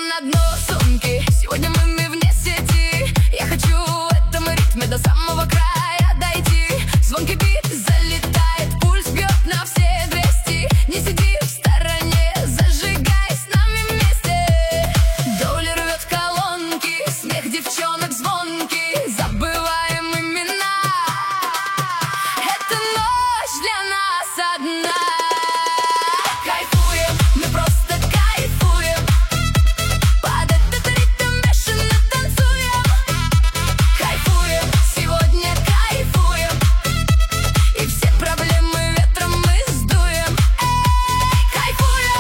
Телефон на дно сумки, сегодня мы вне сети. Я хочу в этом ритме до самого края дойти. Звонкий бит залетает, пульс бьет на все 200. Не сиди в стороне, зажигай с нами вместе. Доля рвет колонки, смех девчонок звонкий. Забываем имена, эта ночь для нас одна. Кайфуем, мы просто кайфуем. Под этот ритм бешено танцуем. Кайфуем, сегодня кайфуем. И все проблемы ветром мы сдуем. Кайфуем,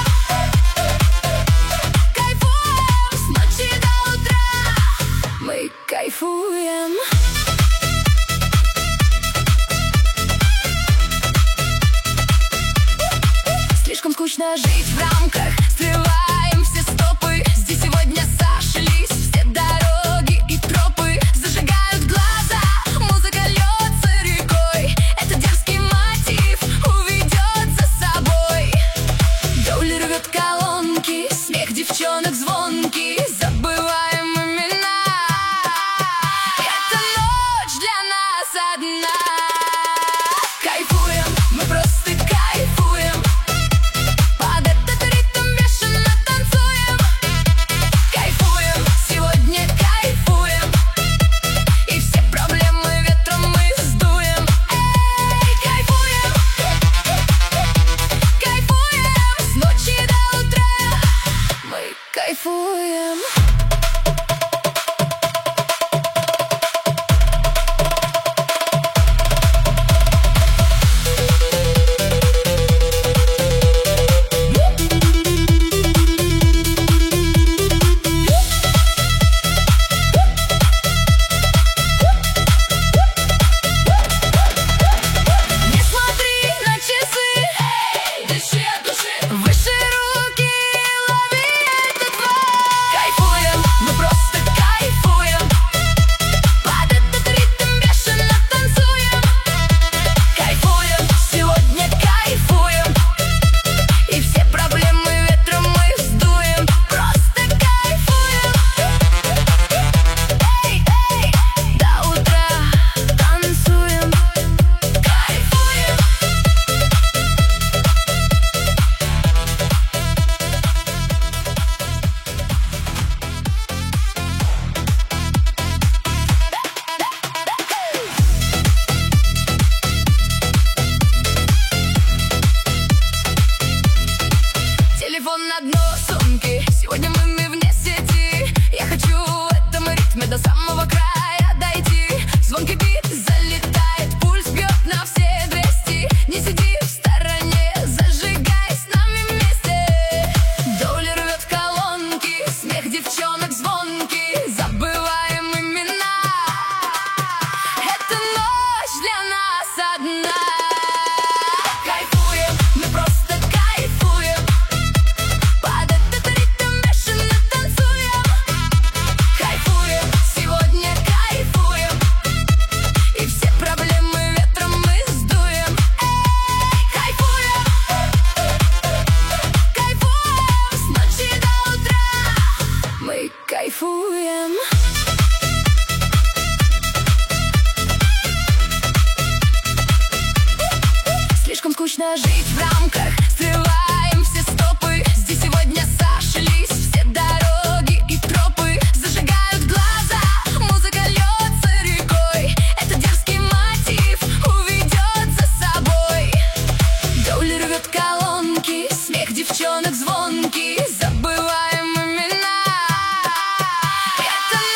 кайфуем. С ночи до утра мы кайфуем. Слишком скучно жить в рамках, срываем все стопы. Здесь сегодня сошлись все дороги и тропы. Зажигают глаза, музыка льется рекой. Это дерзкий мотив уведет за собой. Доля рвет колонки, смех девчонок звонкий. Забываем имена, эта ночь для нас одна. Кайфуем, мы просто кайфуем. Под этот ритм бешено танцуем. Кайфуем, сегодня кайфуем. И все проблемы ветром мы сдуем. Кайфуем, кайфуем. С ночи до утра мы кайфуем. Не смотри на часы, дыши от души. Выше руки, лови этот вайб. Кайфуем, мы просто кайфуем. Под этот ритм бешено танцуем. Кайфуем, сегодня кайфуем. И все проблемы ветром мы сдуем. Просто кайфуем. Эй, эй, до утра танцуем. Кайфуем. Телефон на дно сумки, сегодня мы вне сети. Я хочу в этом ритме до самого края дойти. Звонкий бит залетает, пульс бьет на все 200. Не сиди в стороне, зажигай с нами вместе. Доля рвет колонки, смех девчонок звонкий. Забываем имена, эта ночь для нас одна. Кайфуем, мы просто кайфуем. Под этот ритм бешено танцуем. Кайфуем, сегодня кайфуем. И все проблемы ветром мы сдуем. Кайфуем, кайфуем. С ночи до утра мы кайфуем. Слишком скучно жить в рамках, срываем все стопы. Здесь сегодня сошлись все дороги и тропы. Зажигают глаза, музыка льется рекой. Это дерзкий мотив уведет за собой. Доля рвет колонки, смех девчонок звонкий. Забываем имена, эта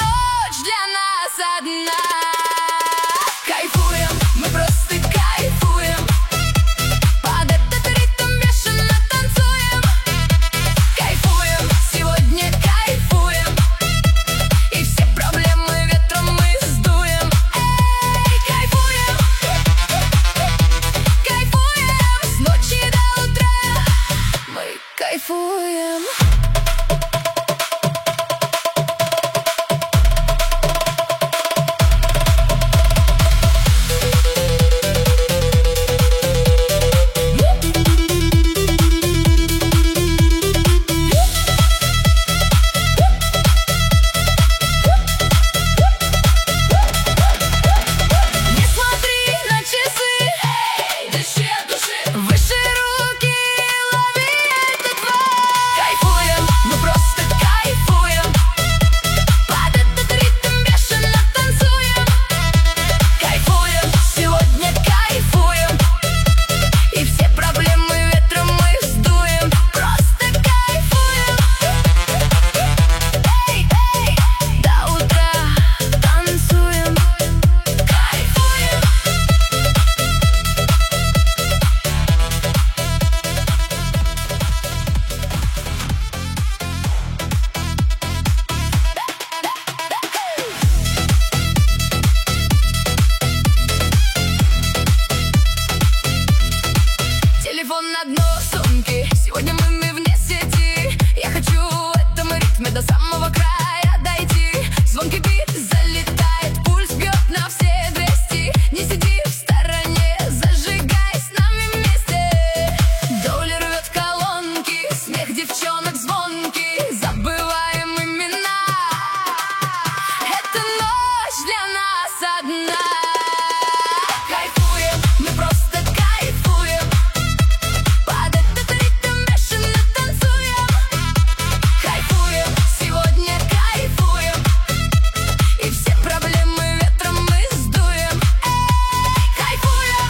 ритме до самого края дойти. Звонкий бит залетает, пульс бьет на все 200. Не сиди в стороне, зажигай с нами вместе. Доля рвет колонки, смех девчонок звонкий. Забываем имена, эта ночь для нас одна. Кайфуем, мы просто кайфуем. Под этот ритм бешено танцуем. Кайфуем, сегодня кайфуем. И все проблемы ветром мы сдуем. Кайфуем,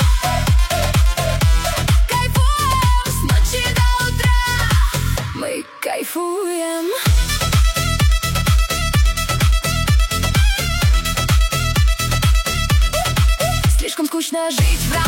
кайфуем. С ночи до утра мы кайфуем. Слишком скучно жить в